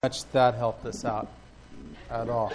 Much that helped us out at all.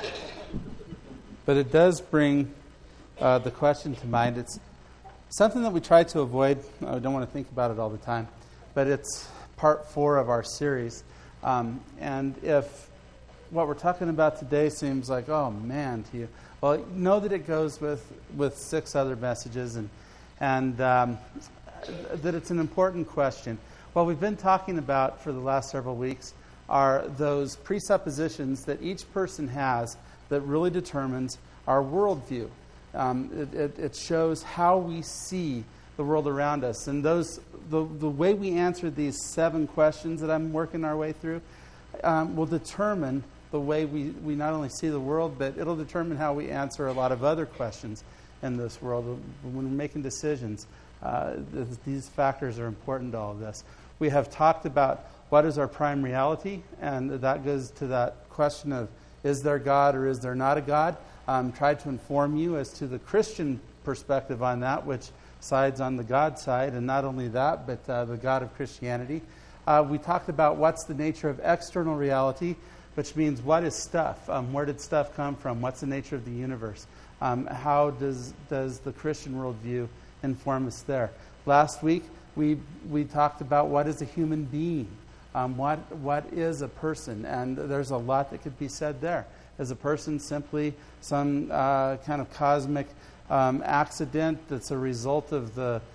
But it does bring the question to mind. It's something that we try to avoid. I don't want to think about it all the time. But it's part 4 of our series. And if what we're talking about today seems like, oh man, to you, well, know that it goes with 6 other messages and that it's an important question. What we've been talking about for the last several weeks are those presuppositions that each person has that really determines our worldview. It shows how we see the world around us. And the way we answer these 7 questions that I'm working our way through will determine the way we not only see the world, but it'll determine how we answer a lot of other questions in this world. When we're making decisions, these factors are important to all of this. We have talked about what is our prime reality, and that goes to that question of, is there God or is there not a God? Tried to inform you as to the Christian perspective on that, which sides on the God side, and not only that, but the God of Christianity. We talked about what's the nature of external reality, which means what is stuff? Where did stuff come from? What's the nature of the universe? How does the Christian worldview inform us there? Last week, we talked about what is a human being. What is a person? And there's a lot that could be said there. Is a person simply some kind of cosmic accident that's a result of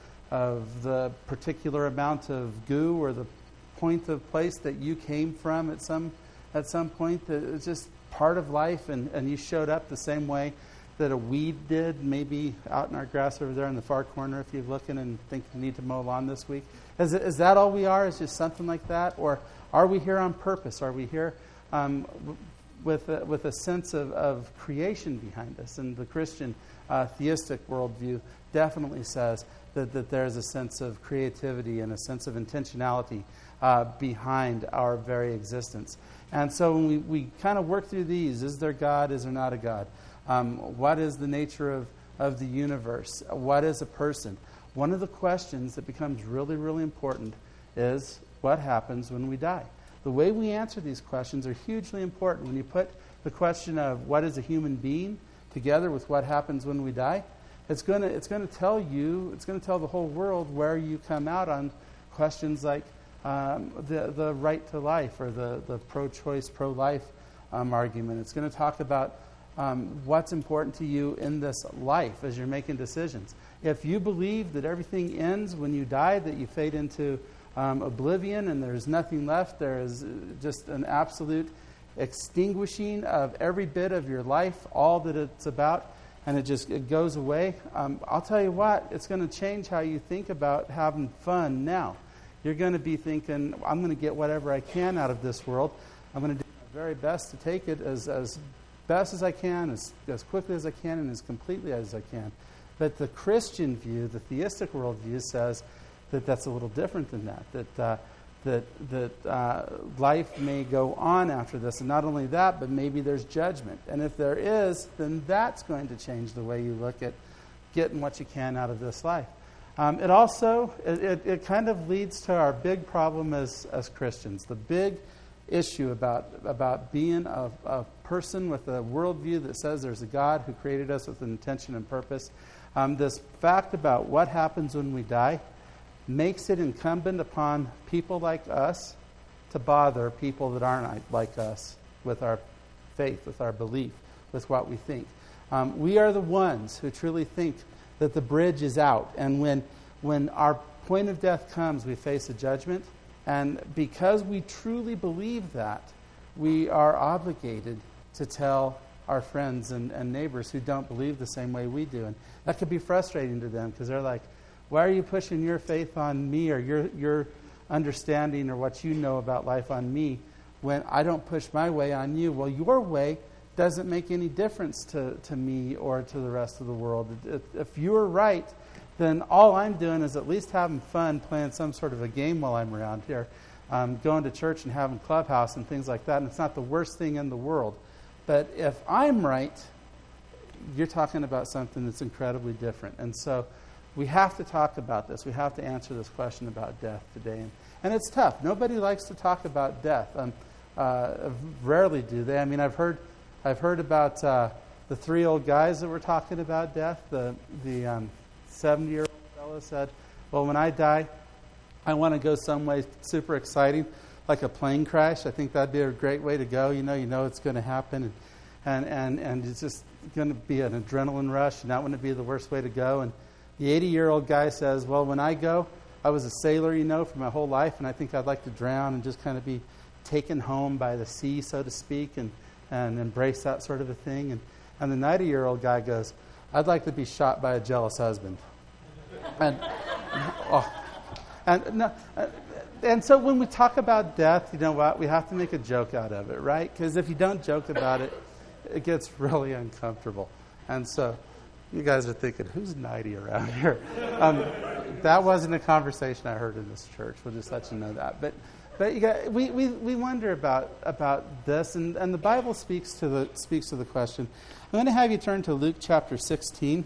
the particular amount of goo or the point of place that you came from at some point? That it's just part of life, and you showed up the same way that a weed did, maybe out in our grass over there in the far corner if you're looking and think you need to mow lawn this week. Is that all we are? Is just something like that? Or are we here on purpose? Are we here with a sense of creation behind us? And the Christian theistic worldview definitely says that there's a sense of creativity and a sense of intentionality behind our very existence. And so when we kind of work through these, is there God? Is there not a God? What is the nature of the universe? What is a person? One of the questions that becomes really, really important is what happens when we die. The way we answer these questions are hugely important. When you put the question of what is a human being together with what happens when we die, it's going to tell the whole world where you come out on questions like the right to life or the pro-choice, pro-life argument. It's going to talk about what's important to you in this life as you're making decisions. If you believe that everything ends when you die, that you fade into oblivion and there's nothing left, there is just an absolute extinguishing of every bit of your life, all that it's about, and it goes away, I'll tell you what, it's going to change how you think about having fun now. You're going to be thinking, I'm going to get whatever I can out of this world. I'm going to do my very best to take it as best as I can, as quickly as I can, and as completely as I can. But the Christian view, the theistic worldview, says that that's a little different than that. That life may go on after this, and not only that, but maybe there's judgment. And if there is, then that's going to change the way you look at getting what you can out of this life. It also it kind of leads to our big problem as Christians. The big issue about being a person with a worldview that says there's a God who created us with an intention and purpose. This fact about what happens when we die makes it incumbent upon people like us to bother people that aren't like us with our faith, with our belief, with what we think. We are the ones who truly think that the bridge is out, and when our point of death comes, we face a judgment. And because we truly believe that, we are obligated to tell our friends and neighbors who don't believe the same way we do. And that could be frustrating to them because they're like, why are you pushing your faith on me or your understanding or what you know about life on me when I don't push my way on you? Well, your way doesn't make any difference to me or to the rest of the world. If you're right, then all I'm doing is at least having fun playing some sort of a game while I'm around here, going to church and having clubhouse and things like that, and it's not the worst thing in the world. But if I'm right, you're talking about something that's incredibly different. And so we have to talk about this. We have to answer this question about death today. And it's tough. Nobody likes to talk about death. Rarely do they. I mean, I've heard about the three old guys that were talking about death. The 70-year-old fellow said, "Well, when I die, I want to go someplace super exciting, like a plane crash. I think that'd be a great way to go. You know it's going to happen, and it's just going to be an adrenaline rush, and that wouldn't be the worst way to go." And the 80-year-old guy says, "Well, when I go, I was a sailor, for my whole life, and I think I'd like to drown and just kind of be taken home by the sea, so to speak, and embrace that sort of a thing." And the 90-year-old guy goes, "I'd like to be shot by a jealous husband." And so when we talk about death, you know what? We have to make a joke out of it, right? Because if you don't joke about it, it gets really uncomfortable. And so you guys are thinking, who's 90 around here? That wasn't a conversation I heard in this church. We'll just let you know that. But you got, we wonder about this, and the Bible speaks to the question. I'm going to have you turn to Luke chapter 16,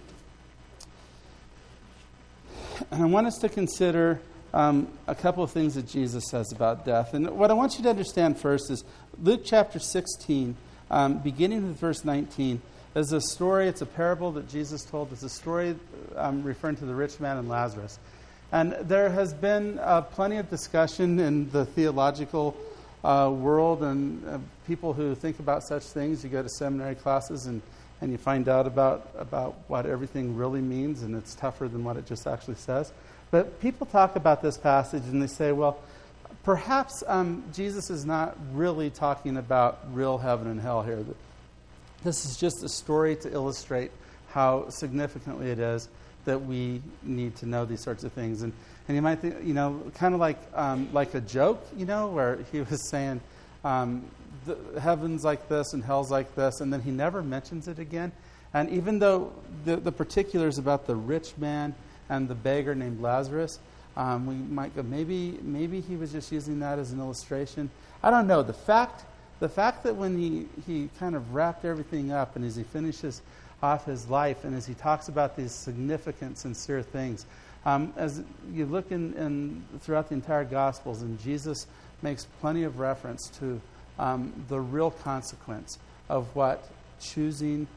and I want us to consider a couple of things that Jesus says about death. And what I want you to understand first is Luke chapter 16, beginning with verse 19, is a story. It's a parable that Jesus told. It's a story referring to the rich man and Lazarus. And there has been plenty of discussion in the theological world, and people who think about such things. You go to seminary classes and you find out about what everything really means, and it's tougher than what it just actually says. But people talk about this passage and they say, well, perhaps Jesus is not really talking about real heaven and hell here. This is just a story to illustrate how significantly it is that we need to know these sorts of things. And you might think, kind of like a joke, where he was saying, the heaven's like this and hell's like this, and then he never mentions it again. And even though the particulars about the rich man and the beggar named Lazarus, we might go, maybe he was just using that as an illustration. I don't know. The fact that when he kind of wrapped everything up, and as he finishes off his life, and as he talks about these significant, sincere things, as you look in throughout the entire Gospels, and Jesus makes plenty of reference to the real consequence of what choosing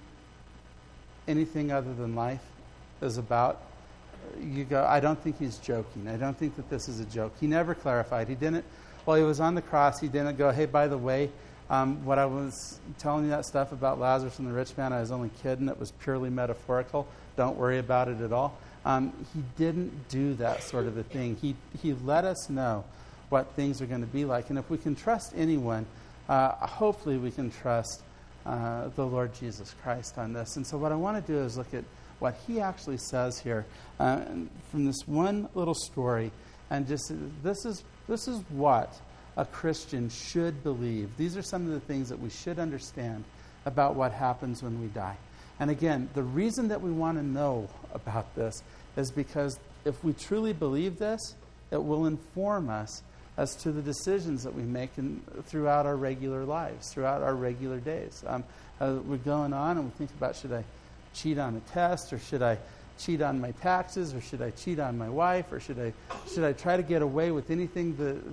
anything other than life is about. You go, I don't think he's joking. I don't think that this is a joke. He never clarified. He didn't, while he was on the cross, he didn't go, hey, by the way, what I was telling you that stuff about Lazarus and the rich man, I was only kidding. It was purely metaphorical. Don't worry about it at all. He didn't do that sort of a thing. He let us know what things are going to be like. And if we can trust anyone, hopefully we can trust the Lord Jesus Christ on this. And so what I want to do is look at what he actually says here from this one little story, and just this is what a Christian should believe. These are some of the things that we should understand about what happens when we die. And again, the reason that we want to know about this is because if we truly believe this, it will inform us as to the decisions that we make throughout our regular lives, throughout our regular days. We're going on and we think about, should I cheat on a test, or should I cheat on my taxes, or should I cheat on my wife, or should I try to get away with anything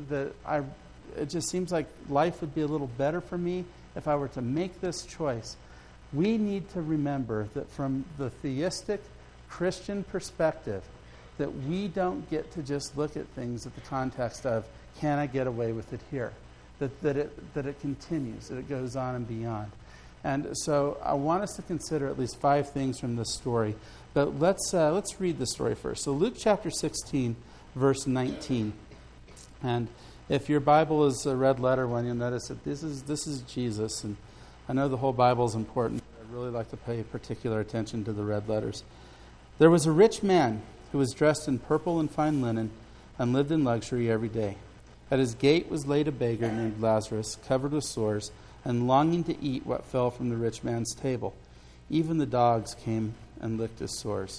it just seems like life would be a little better for me if I were to make this choice. We need to remember that from the theistic Christian perspective, that we don't get to just look at things at the context of, can I get away with it here? That it continues, that it goes on and beyond. And so I want us to consider at least 5 things from this story. But let's read the story first. So Luke chapter 16, verse 19. And if your Bible is a red letter one, you'll notice that this is Jesus. And I know the whole Bible is important. I really like to pay particular attention to the red letters. There was a rich man who was dressed in purple and fine linen and lived in luxury every day. At his gate was laid a beggar named Lazarus, covered with sores, and longing to eat what fell from the rich man's table. Even the dogs came and licked his sores.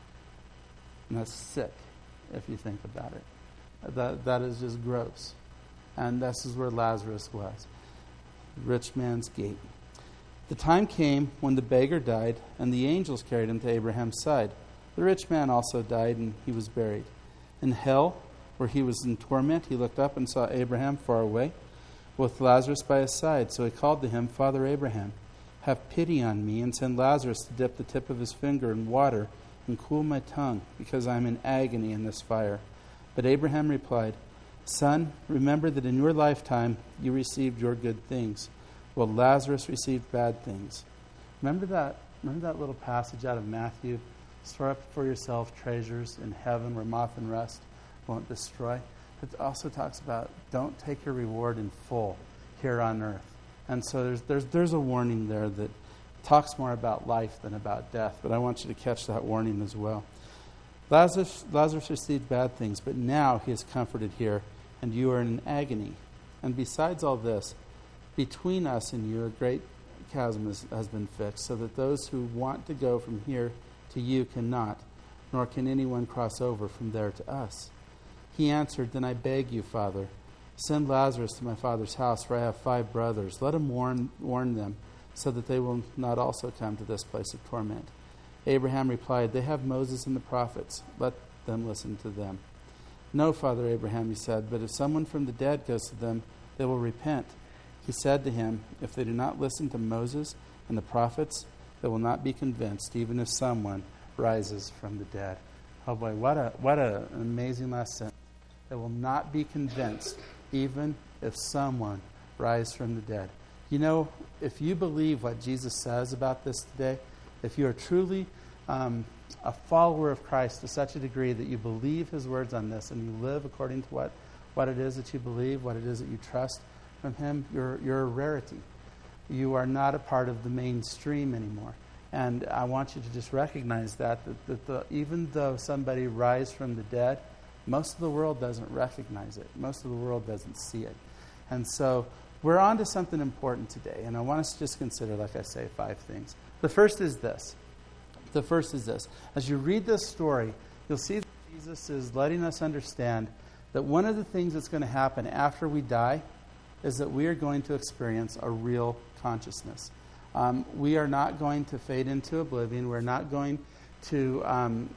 And that's sick, if you think about it. That is just gross. And this is where Lazarus was. The rich man's gate. The time came when the beggar died, and the angels carried him to Abraham's side. The rich man also died, and he was buried. In hell, where he was in torment, he looked up and saw Abraham far away, with Lazarus by his side. So he called to him, Father Abraham, have pity on me, and send Lazarus to dip the tip of his finger in water and cool my tongue, because I am in agony in this fire. But Abraham replied, Son, remember that in your lifetime you received your good things, while Lazarus received bad things. Remember that little passage out of Matthew? Store up for yourself treasures in heaven where moth and rust won't destroy. It also talks about don't take your reward in full here on earth. And so there's a warning there that talks more about life than about death. But I want you to catch that warning as well. Lazarus received bad things, but now he is comforted here, and you are in agony. And besides all this, between us and you a great chasm has been fixed, so that those who want to go from here to you cannot, nor can anyone cross over from there to us. He answered, Then I beg you, Father, send Lazarus to my father's house, for I have 5 brothers. Let him warn them, so that they will not also come to this place of torment. Abraham replied, They have Moses and the prophets. Let them listen to them. No, Father Abraham, he said, but if someone from the dead goes to them, they will repent. He said to him, If they do not listen to Moses and the prophets, they will not be convinced, even if someone rises from the dead. Oh boy, what an amazing lesson. They will not be convinced, even if someone rises from the dead. You know, if you believe what Jesus says about this today, if you are truly a follower of Christ to such a degree that you believe his words on this and you live according to what it is that you believe, what it is that you trust from him, you're a rarity. You are not a part of the mainstream anymore. And I want you to just recognize that even though somebody rises from the dead, most of the world doesn't recognize it. Most of the world doesn't see it. And so we're on to something important today. And I want us to just consider, like I say, 5 things. The first is this. As you read this story, you'll see that Jesus is letting us understand that one of the things that's going to happen after we die is that we are going to experience a real consciousness. We are not going to fade into oblivion. We're not going to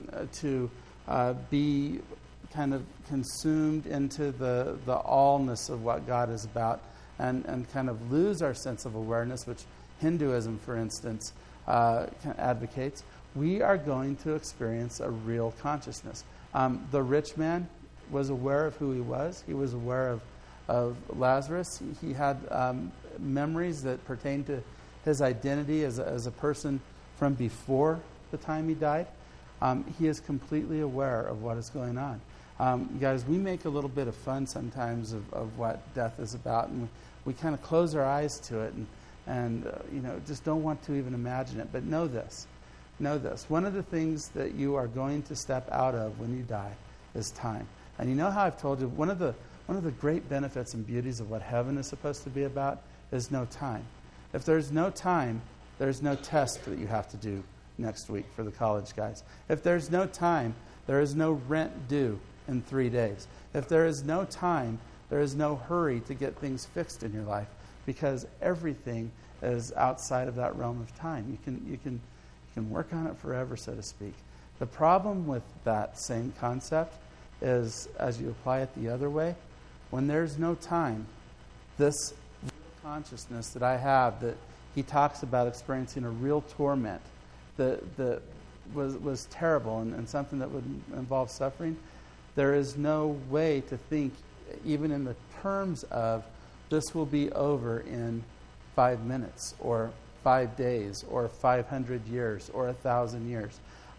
be kind of consumed into the allness of what God is about and kind of lose our sense of awareness, which Hinduism, for instance, advocates. We are going to experience a real consciousness. The rich man was aware of who he was. He was aware of Lazarus. He had memories that pertained to his identity as a person from before the time he died. He is completely aware of what is going on. Guys, we make a little bit of fun sometimes of what death is about, and we kind of close our eyes to it and just don't want to even imagine it. But know this. One of the things that you are going to step out of when you die is time. And you know how I've told you, one of the great benefits and beauties of what heaven is supposed to be about is no time. If there's no time, there's no test that you have to do next week for the college guys. If there's no time, there is no rent due in 3 days. If there is no time, there is no hurry to get things fixed in your life, because everything is outside of that realm of time. You can work on it forever, so to speak. The problem with that same concept is, as you apply it the other way, when there's no time, this real consciousness that I have, that he talks about experiencing a real torment that was terrible and something that would involve suffering, there is no way to think, even in the terms of, this will be over in 5 minutes, or 5 days, or 500 years, or 1,000 years.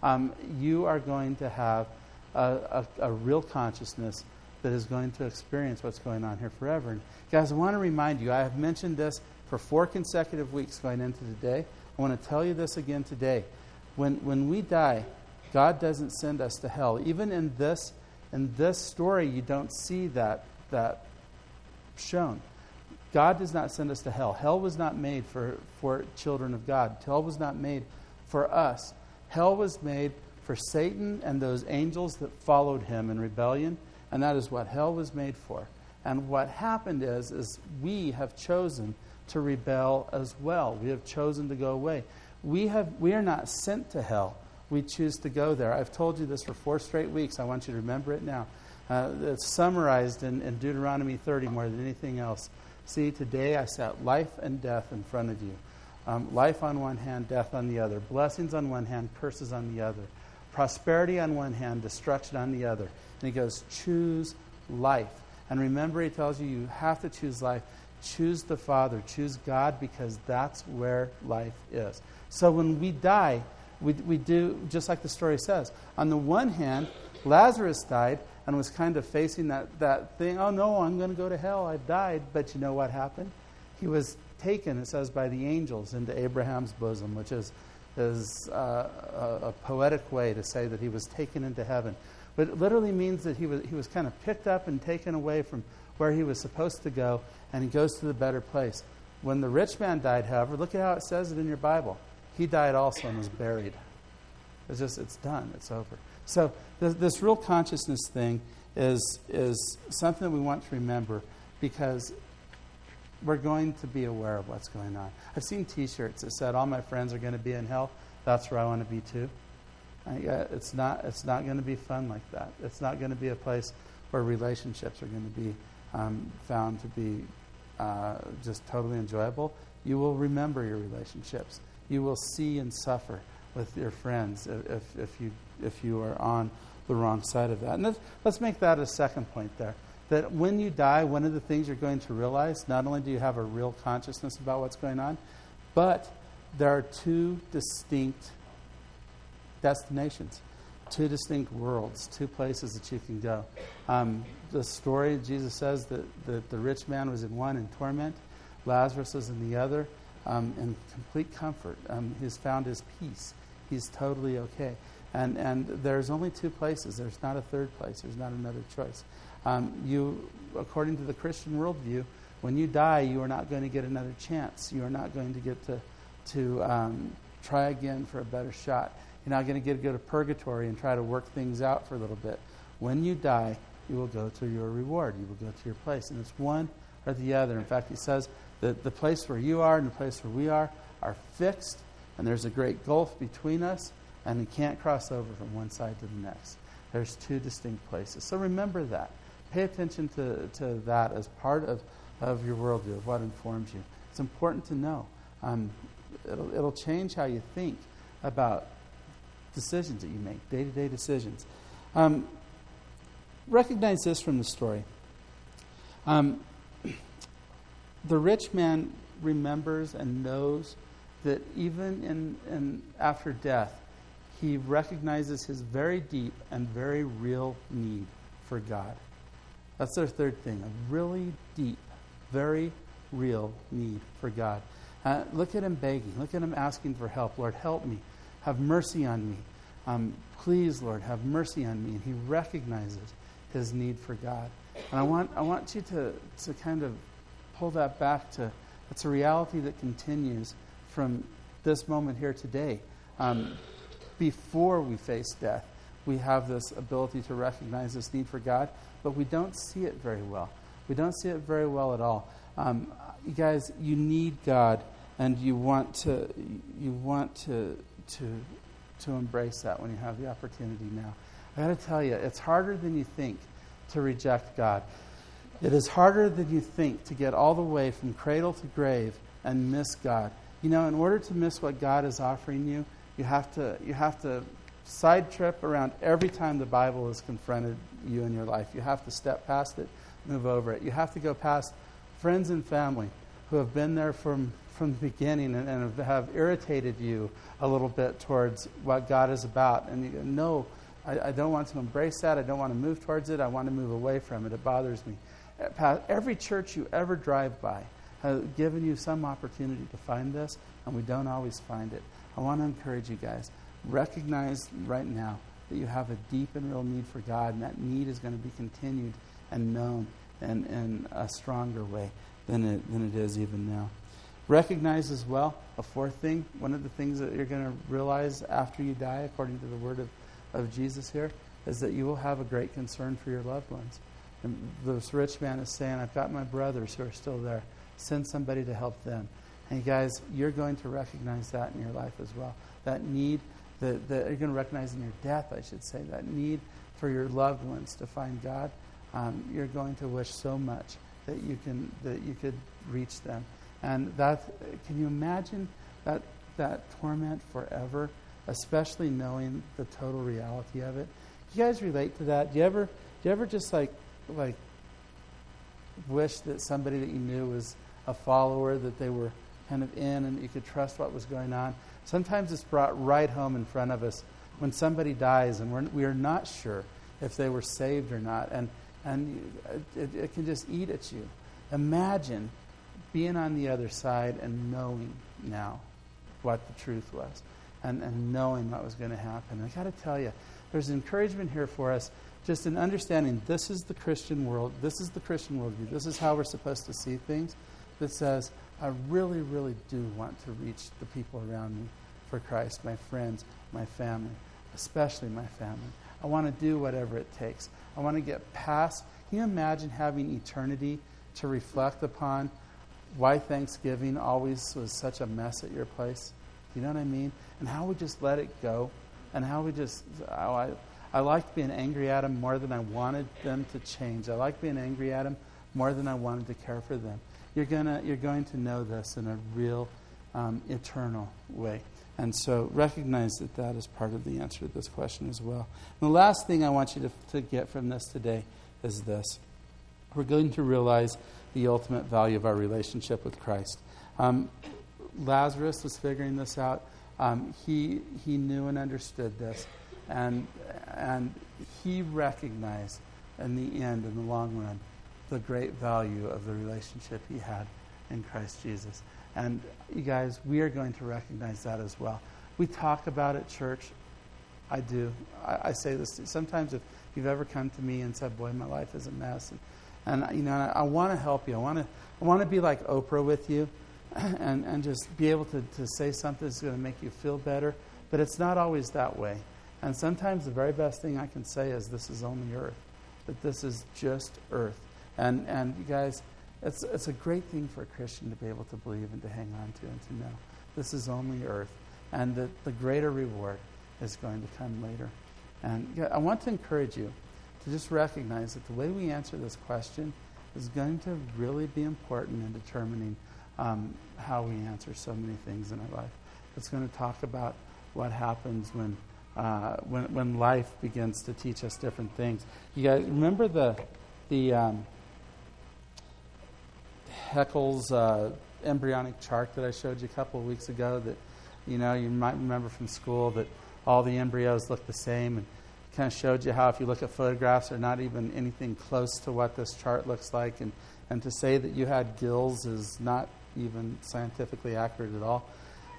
You are going to have a real consciousness that is going to experience what's going on here forever. And guys, I want to remind you, I have mentioned this for 4 consecutive weeks going into today. I want to tell you this again today. When we die, God doesn't send us to hell. Even in this story, you don't see that shown. God does not send us to hell. Hell was not made for children of God. Hell was not made for us. Hell was made for Satan and those angels that followed him in rebellion, and that is what hell was made for. And what happened is we have chosen to rebel as well. We have chosen to go away. We are not sent to hell. We choose to go there. I've told you this for 4 straight weeks. I want you to remember it now. It's summarized in Deuteronomy 30 more than anything else. See, today I set life and death in front of you. Life on one hand, death on the other. Blessings on one hand, curses on the other. Prosperity on one hand, destruction on the other. And he goes, choose life. And remember, he tells you, you have to choose life. Choose the Father. Choose God, because that's where life is. So when we die, we do, just like the story says. On the one hand, Lazarus died and was kind of facing that thing. Oh, no, I'm going to go to hell. I've died. But you know what happened? He was taken, it says, by the angels into Abraham's bosom, which is a poetic way to say that he was taken into heaven. But it literally means that he was kind of picked up and taken away from where he was supposed to go, and he goes to the better place. When the rich man died, however, look at how it says it in your Bible. He died also and was buried. It's done. It's over. So this real consciousness thing is something that we want to remember, because we're going to be aware of what's going on. I've seen T-shirts that said, all my friends are going to be in hell. That's where I want to be too. It's not going to be fun like that. It's not going to be a place where relationships are going to be found to be just totally enjoyable. You will remember your relationships. You will see and suffer with your friends if you are on the wrong side of that. And let's make that a second point there. That when you die, one of the things you're going to realize, not only do you have a real consciousness about what's going on, but there are two distinct destinations, two distinct worlds, two places that you can go. The story, Jesus says that the rich man was in one in torment, Lazarus was in the other in complete comfort. He's found his peace. He's totally okay. And there's only two places. There's not a third place. There's not another choice. You, according to the Christian worldview, when you die, you are not going to get another chance. You are not going to get to try again for a better shot. You're not going to get to go to purgatory and try to work things out for a little bit. When you die, you will go to your reward. You will go to your place. And it's one or the other. In fact, he says that the place where you are and the place where we are fixed, and there's a great gulf between us, and we can't cross over from one side to the next. There's two distinct places. So remember that. Pay attention to that as part of your worldview, of what informs you. It's important to know. It'll change how you think about decisions that you make, day-to-day decisions. Recognize this from the story. The rich man remembers and knows that even in after death, he recognizes his very deep and very real need for God. That's their third thing, a really deep, very real need for God. Look at him begging. Look at him asking for help. Lord, help me. Have mercy on me. Please, Lord, have mercy on me. And he recognizes his need for God. And I want you to kind of pull that back to, it's a reality that continues from this moment here today. Before we face death, we have this ability to recognize this need for God, but we don't see it very well. We don't see it very well at all. You guys, you need God, and you want to embrace that when you have the opportunity now. I got to tell you, it's harder than you think to reject God. It is harder than you think to get all the way from cradle to grave and miss God. You know, in order to miss what God is offering you, you have to side trip around every time the Bible has confronted you in your life. You have to step past it, move over it. You have to go past friends and family who have been there from the beginning and have irritated you a little bit towards what God is about. And you go, no, I don't want to embrace that. I don't want to move towards it. I want to move away from it. It bothers me. Every church you ever drive by has given you some opportunity to find this, and we don't always find it. I want to encourage you guys. Recognize right now that you have a deep and real need for God, and that need is going to be continued and known in a stronger way than it is even now. Recognize as well, a fourth thing, one of the things that you're going to realize after you die, according to the word of Jesus here, is that you will have a great concern for your loved ones. And this rich man is saying, I've got my brothers who are still there. Send somebody to help them. And you guys, you're going to recognize that in your life as well. That need, that you're going to recognize in your death, I should say, that need for your loved ones to find God. You're going to wish so much that you could reach them. And can you imagine that torment forever, especially knowing the total reality of it? You guys relate to that? Do you ever just like wish that somebody that you knew was a follower, that they were kind of in and you could trust what was going on? Sometimes it's brought right home in front of us when somebody dies and we are not sure if they were saved or not, and it can just eat at you. Imagine being on the other side and knowing now what the truth was, and knowing what was going to happen. I got to tell you, there's encouragement here for us, just in understanding this is the Christian world, this is the Christian worldview, this is how we're supposed to see things, that says, I really, really do want to reach the people around me for Christ, my friends, my family, especially my family. I want to do whatever it takes. I want to get past. Can you imagine having eternity to reflect upon why Thanksgiving always was such a mess at your place? You know what I mean? And how we just let it go. And how we just, I liked being angry at them more than I wanted them to change. I liked being angry at them more than I wanted to care for them. You're going to know this in a real eternal way. And so recognize that is part of the answer to this question as well. And the last thing I want you to get from this today is this. We're going to realize the ultimate value of our relationship with Christ. Lazarus was figuring this out. He knew and understood this. And he recognized in the end, in the long run, the great value of the relationship he had in Christ Jesus. And you guys, we are going to recognize that as well. We talk about it, church. I do. I say this sometimes. If you've ever come to me and said, "Boy, my life is a mess," and you know, I want to help you. I want to be like Oprah with you, and just be able to say something that's going to make you feel better. But it's not always that way. And sometimes the very best thing I can say is, "This is only earth. That this is just earth." And you guys. It's a great thing for a Christian to be able to believe and to hang on to and to know this is only earth, and that the greater reward is going to come later. And I want to encourage you to just recognize that the way we answer this question is going to really be important in determining how we answer so many things in our life. It's going to talk about what happens when life begins to teach us different things. You guys remember the Haeckel's embryonic chart that I showed you a couple of weeks ago, that you might remember from school, that all the embryos look the same, and kind of showed you how if you look at photographs they're not even anything close to what this chart looks like, and to say that you had gills is not even scientifically accurate at all.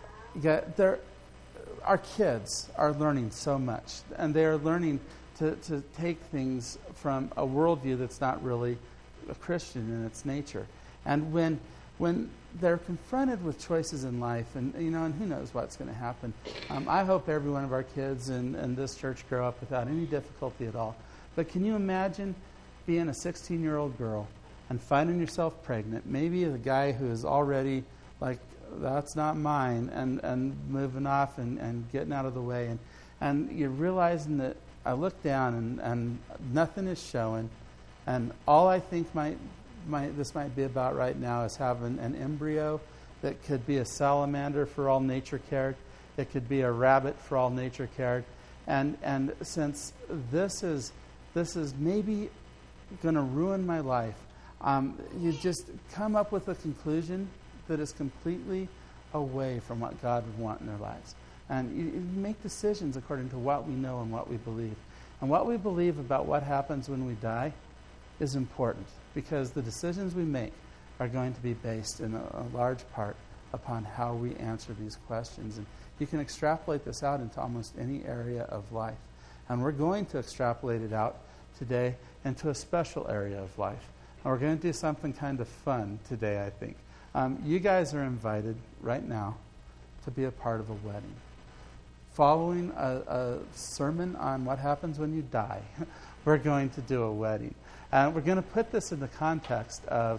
Our kids are learning so much, and they are learning to take things from a worldview that's not really a Christian in its nature. And when they're confronted with choices in life, and who knows what's going to happen. I hope every one of our kids in this church grow up without any difficulty at all. But can you imagine being a 16-year-old girl and finding yourself pregnant, maybe a guy who is already like, that's not mine, and moving off and getting out of the way, and you're realizing that I look down and nothing is showing, and all I think this might be about right now is having an embryo that could be a salamander for all nature cared. It could be a rabbit for all nature cared. And since this is maybe going to ruin my life, you just come up with a conclusion that is completely away from what God would want in their lives. And you make decisions according to what we know and what we believe. And what we believe about what happens when we die is important, because the decisions we make are going to be based in a large part upon how we answer these questions. And you can extrapolate this out into almost any area of life. And we're going to extrapolate it out today into a special area of life. And we're going to do something kind of fun today, I think. You guys are invited right now to be a part of a wedding. Following a sermon on what happens when you die, we're going to do a wedding. And we're going to put this in the context of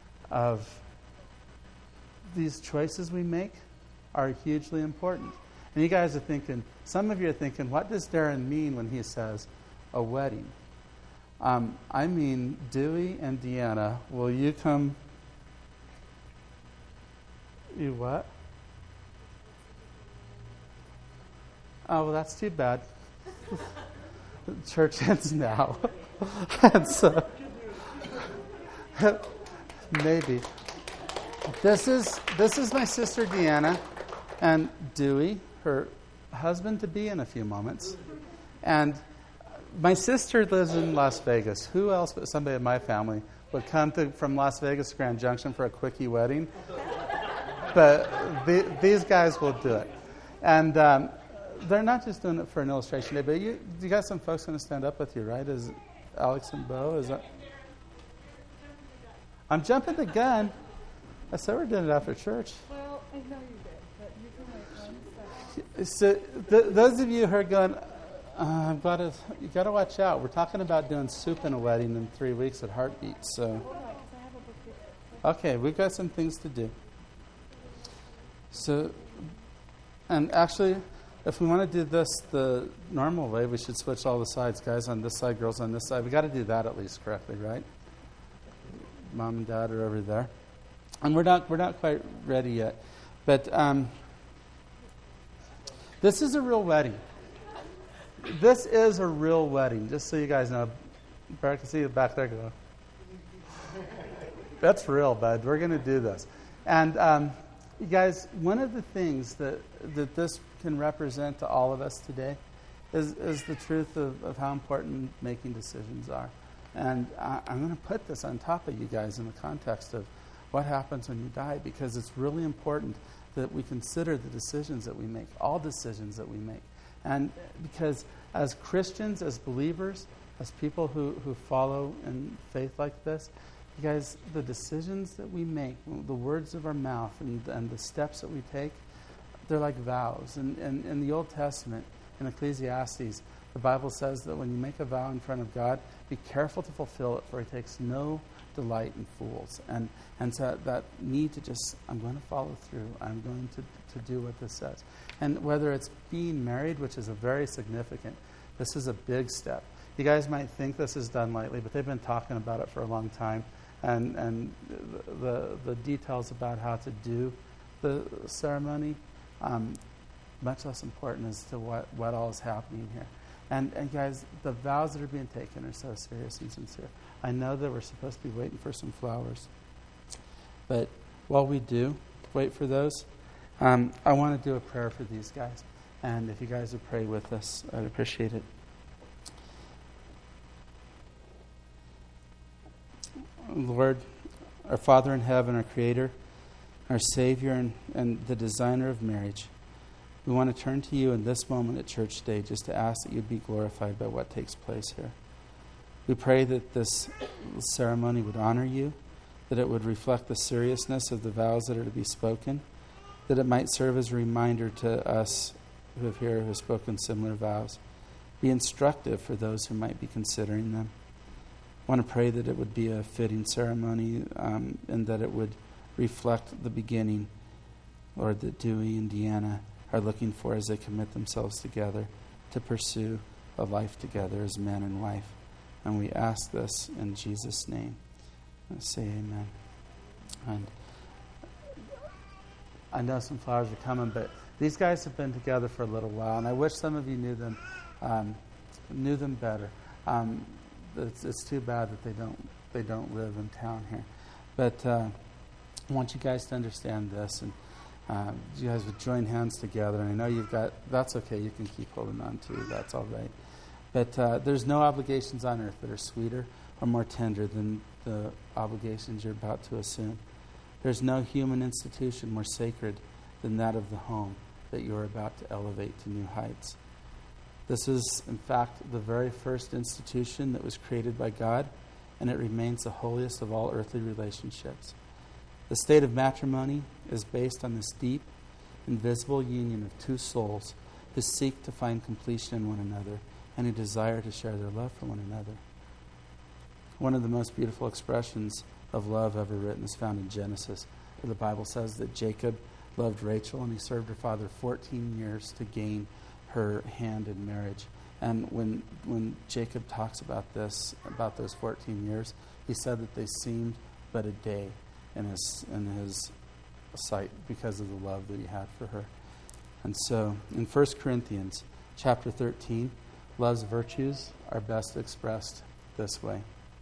these choices we make are hugely important. And you guys are thinking, some of you are thinking, what does Darren mean when he says a wedding? I mean, Dewey and Deanna, will you come? You what? Oh, well, that's too bad. Church ends now. And so, maybe. This is my sister Deanna and Dewey, her husband-to-be in a few moments. And my sister lives in Las Vegas. Who else but somebody in my family would come from Las Vegas to Grand Junction for a quickie wedding? But these guys will do it. And they're not just doing it for an illustration day, but you got some folks going to stand up with you, right? Is Alex and Bo? Is that? I'm jumping the gun. I said we're doing it after church. Well, I know you did, but you can wait 1 second. So those of you who are going, you got to watch out. We're talking about doing soup in a wedding in 3 weeks at Heartbeat. So, Hold on, 'cause I have a book here. okay, we've got some things to do. So, and actually, if we want to do this the normal way, we should switch all the sides. Guys on this side, girls on this side. We got to do that at least correctly, right? Mom and Dad are over there, and we're not quite ready yet. But this is a real wedding. This is a real wedding. Just so you guys know, Barrett can see you back there go. That's real, bud. We're going to do this, and you guys, one of the things that this can represent to all of us today is the truth of how important making decisions are. And I'm going to put this on top of you guys in the context of what happens when you die, because it's really important that we consider the decisions that we make, all decisions that we make. And because as Christians, as believers, as people who follow in faith like this, you guys, the decisions that we make, the words of our mouth and the steps that we take, they're like vows. And in the Old Testament, in Ecclesiastes, the Bible says that when you make a vow in front of God, be careful to fulfill it, for He takes no delight in fools. And so that need to just, I'm going to follow through. I'm going to do what this says. And whether it's being married, which is a very significant, this is a big step. You guys might think this is done lightly, but they've been talking about it for a long time. And the details about how to do the ceremony, much less important as to what all is happening here. And guys, the vows that are being taken are so serious and sincere. I know that we're supposed to be waiting for some flowers, but while we do wait for those, I want to do a prayer for these guys. And if you guys would pray with us, I'd appreciate it. Lord, our Father in heaven, our Creator, our Savior, and the designer of marriage, we want to turn to you in this moment at Church Day just to ask that you'd be glorified by what takes place here. We pray that this ceremony would honor you, that it would reflect the seriousness of the vows that are to be spoken, that it might serve as a reminder to us who have spoken similar vows, be instructive for those who might be considering them. I want to pray that it would be a fitting ceremony and that it would reflect the beginning, Lord, that Dewey and Deanna are looking for as they commit themselves together to pursue a life together as man and wife. And we ask this in Jesus' name. Let's say amen. And I know some flowers are coming, but these guys have been together for a little while, and I wish some of you knew them better. It's too bad that they don't live in town here. But I want you guys to understand this, and you guys would join hands together. And I know that's okay. You can keep holding on to. That's all right. But there's no obligations on earth that are sweeter or more tender than the obligations you're about to assume. There's no human institution more sacred than that of the home that you're about to elevate to new heights. This is, in fact, the very first institution that was created by God, and it remains the holiest of all earthly relationships. The state of matrimony is based on this deep, invisible union of two souls who seek to find completion in one another and who desire to share their love for one another. One of the most beautiful expressions of love ever written is found in Genesis, where the Bible says that Jacob loved Rachel and he served her father 14 years to gain her hand in marriage. And when Jacob talks about this, about those 14 years, he said that they seemed but a day in his sight because of the love that he had for her. And so in 1 Corinthians chapter 13, love's virtues are best expressed this way.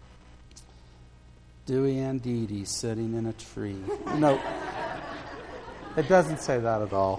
Dewey and Dee Dee sitting in a tree. No, it doesn't say that at all.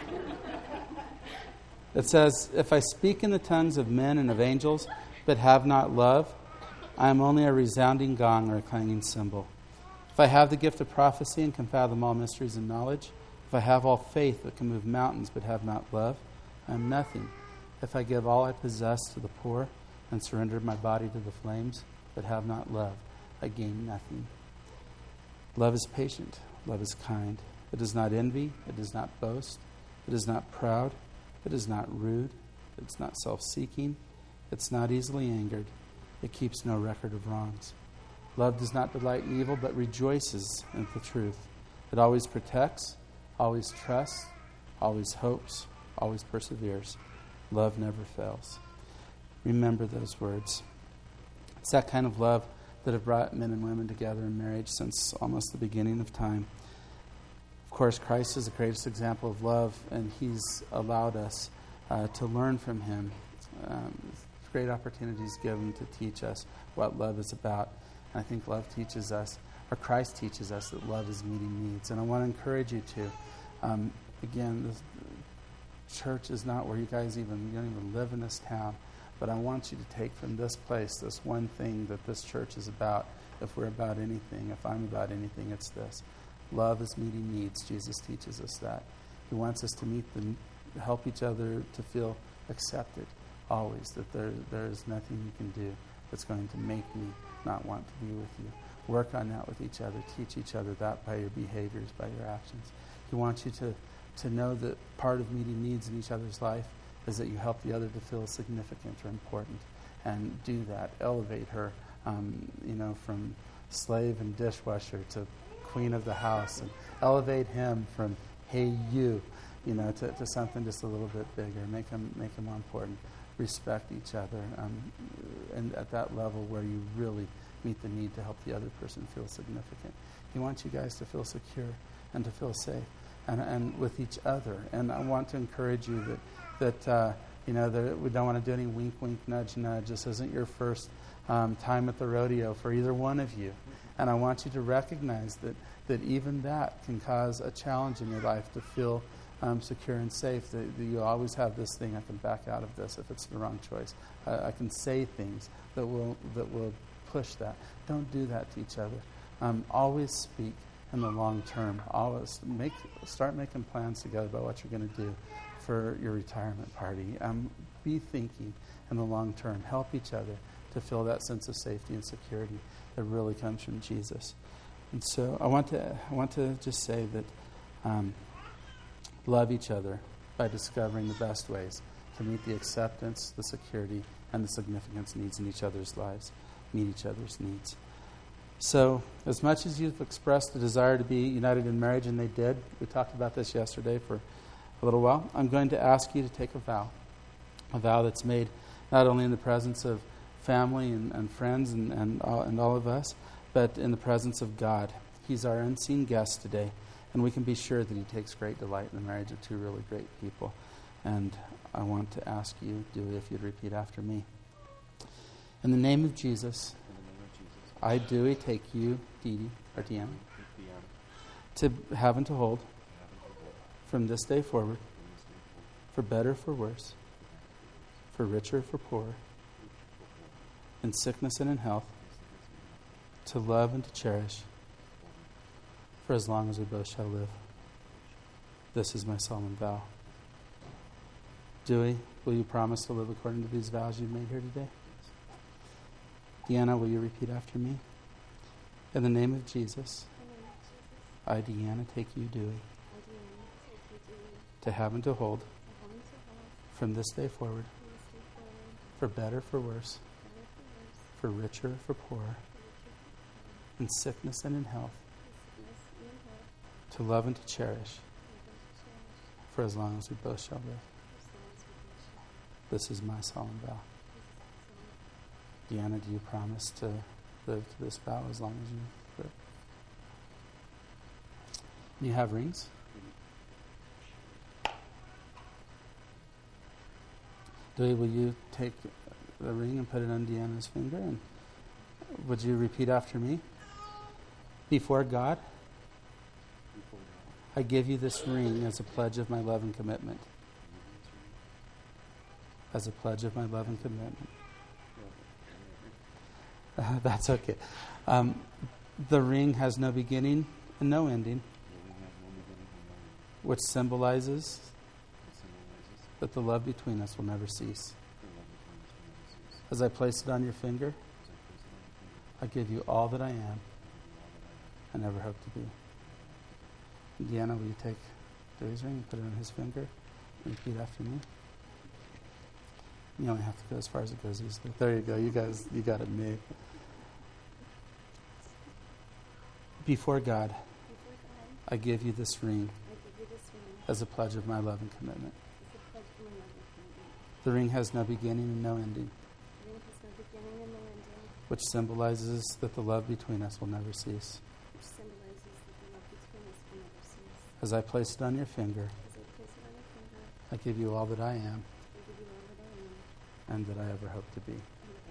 It says, if I speak in the tongues of men and of angels, but have not love, I am only a resounding gong or a clanging cymbal. If I have the gift of prophecy and can fathom all mysteries and knowledge, if I have all faith that can move mountains but have not love, I am nothing. If I give all I possess to the poor and surrender my body to the flames, but have not love, I gain nothing. Love is patient. Love is kind. It does not envy. It does not boast. It is not proud. It is not rude. It's not self-seeking. It's not easily angered. It keeps no record of wrongs. Love does not delight in evil, but rejoices in the truth. It always protects, always trusts, always hopes, always perseveres. Love never fails. Remember those words. It's that kind of love that have brought men and women together in marriage since almost the beginning of time. Of course, Christ is the greatest example of love, and he's allowed us to learn from him. Great opportunities given to teach us what love is about. And I think love teaches us, or Christ teaches us, that love is meeting needs. And I want to encourage you to, again, the church is not where you don't even live in this town. But I want you to take from this place this one thing that this church is about. If we're about anything, if I'm about anything, it's this. Love is meeting needs. Jesus teaches us that. He wants us to help each other to feel accepted always, that there is nothing you can do that's going to make me not want to be with you. Work on that with each other. Teach each other that by your behaviors, by your actions. He wants you to know that part of meeting needs in each other's life is that you help the other to feel significant or important, and do that. Elevate her, from slave and dishwasher to queen of the house, and elevate him from hey you, to something just a little bit bigger. Make him more important. Respect each other, and at that level where you really meet the need to help the other person feel significant. He wants you guys to feel secure and to feel safe, and with each other. And I want to encourage you that we don't want to do any wink, wink, nudge, nudge. This isn't your first time at the rodeo for either one of you. And I want you to recognize that even that can cause a challenge in your life to feel secure and safe. That you always have this thing, I can back out of this if it's the wrong choice. I can say things that will push that. Don't do that to each other. Always speak in the long term. Always start making plans together about what you're going to do for your retirement party. Be thinking in the long term. Help each other to feel that sense of safety and security that really comes from Jesus. And so I want to just say that love each other by discovering the best ways to meet the acceptance, the security, and the significance needs in each other's lives. Meet each other's needs. So as much as you've expressed the desire to be united in marriage, and they did, we talked about this yesterday for a little while, I'm going to ask you to take a vow that's made not only in the presence of family and friends and all of us, but in the presence of God. He's our unseen guest today, and we can be sure that he takes great delight in the marriage of two really great people. And I want to ask you, Dewey, if you'd repeat after me. In the name of Jesus, I, Dewey, take you, Dee Dee, or Deanna, to have and to hold from this day forward, for better, for worse, for richer, for poorer, in sickness and in health, to love and to cherish, for as long as we both shall live. This is my solemn vow. Dewey, will you promise to live according to these vows you've made here today? Deanna, will you repeat after me? In the name of Jesus, I, Deanna, take you, Dewey, to have and to hold from this day forward, for better, for worse, for richer, for poorer, in sickness and in health, to love and to cherish, for as long as we both shall live. This is my solemn vow. Deanna, do you promise to live to this vow as long as you live? Do you have rings? Dewey, will you take the ring and put it on Deanna's finger? And would you repeat after me? Before God, I give you this ring as a pledge of my love and commitment. As a pledge of my love and commitment. That's okay. The ring has no beginning and no ending, which symbolizes that the love between us will never cease. As I place it on your finger, I give you all that I am and ever hope to be. Deanna, will you take Dewey's ring and put it on his finger? Repeat after me. You only have to go as far as it goes easily. There you go. You guys, you got it made. Before God, I give you this ring as a pledge of my love and commitment. The ring has no beginning and no ending, which symbolizes that the love between us will never cease. As I place it on your finger, I give you all that I am and that I ever hope to be.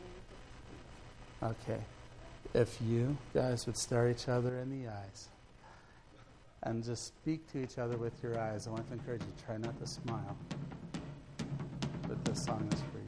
Okay. If you guys would stare each other in the eyes and just speak to each other with your eyes, I want to encourage you, try not to smile. But this song is for you.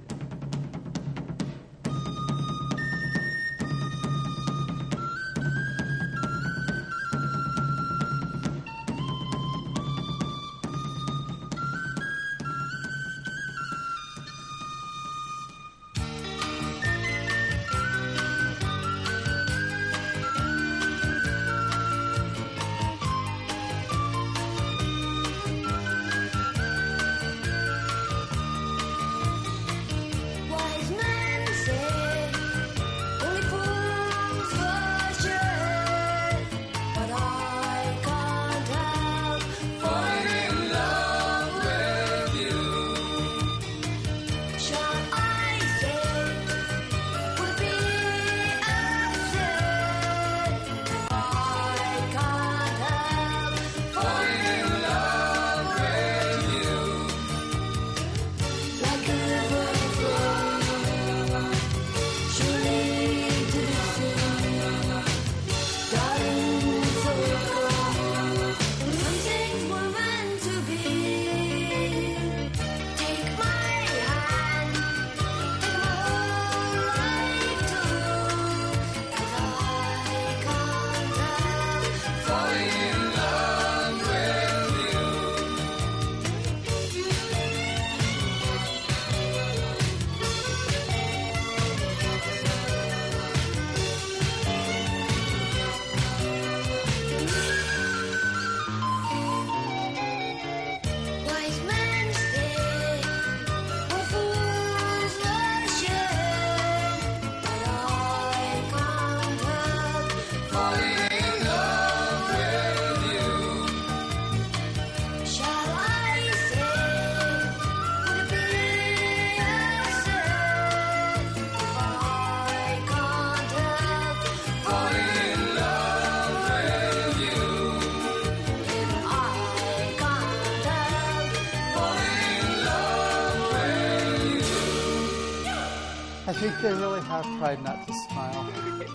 I think they really have tried not to smile.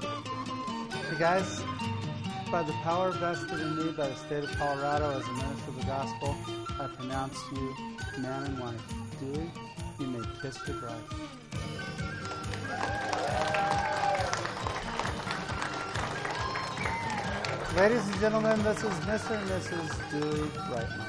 You guys, by the power vested in me by the state of Colorado as a minister of the gospel, I pronounce you man and wife. Dewey, you may kiss your bride. Ladies and gentlemen, this is Mr. and Mrs. Dewey Reitmeyer.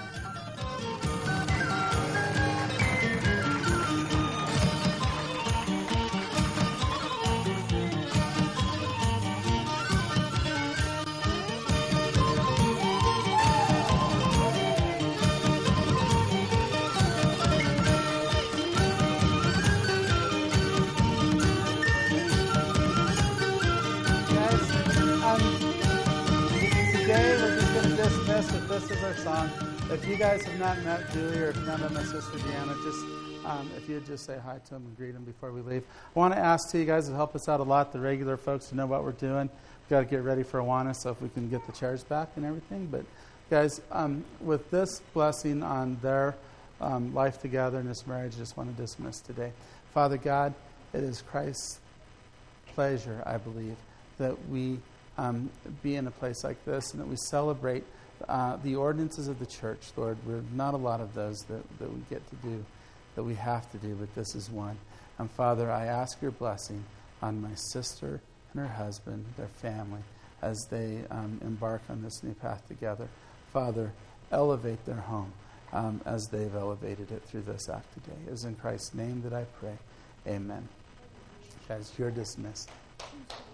This is our song. If you guys have not met Dewey or if you've not met my sister Deanna, just if you'd just say hi to them and greet them before we leave. I want to ask, too, you guys to help us out a lot, the regular folks who know what we're doing. We've got to get ready for Awana, so if we can get the chairs back and everything. But, guys, with this blessing on their life together in this marriage, I just want to dismiss today. Father God, it is Christ's pleasure, I believe, that we be in a place like this and that we celebrate the ordinances of the church, Lord. We're not a lot of those that we get to do, that we have to do, but this is one. And Father, I ask your blessing on my sister and her husband, their family, as they embark on this new path together. Father, elevate their home as they've elevated it through this act today. It is in Christ's name that I pray. Amen. Guys, you're dismissed.